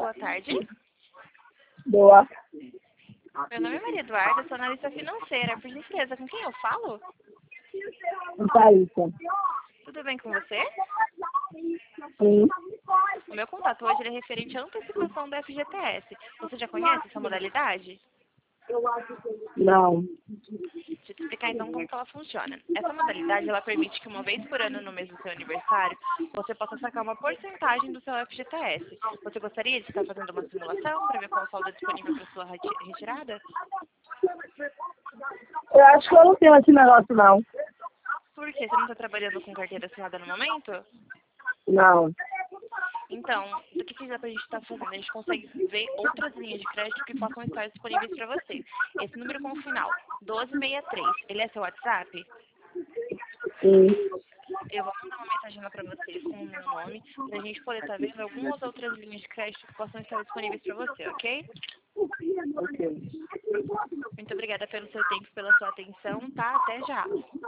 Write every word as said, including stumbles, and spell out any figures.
boa tarde. Boa. Meu nome é Maria Eduarda, sou analista financeira. Por gentileza, com quem eu falo? Thaísa. Tudo bem com você? Sim. O meu contato hoje ele é referente à antecipação do F G T S. Você já conhece essa modalidade? Não. Deixa eu te explicar então como que ela funciona. Essa modalidade ela permite que uma vez por ano no mês do seu aniversário, você possa sacar uma porcentagem do seu F G T S. Você gostaria de estar fazendo uma simulação para ver qual saldo é disponível para sua reti- retirada? Eu acho que eu não tenho esse negócio, não. Por quê? Você não está trabalhando com carteira assinada no momento? Não. Então, o que que dá pra gente estar fazendo? A gente consegue ver outras linhas de crédito que possam estar disponíveis para você. Esse número com o final, doze sessenta e três, ele é seu WhatsApp? Sim. Eu vou mandar uma mensagem lá para você com o meu nome, para a gente poder estar vendo algumas outras linhas de crédito que possam estar disponíveis para você, ok? Ok. Muito obrigada pelo seu tempo e pela sua atenção, tá? Até já!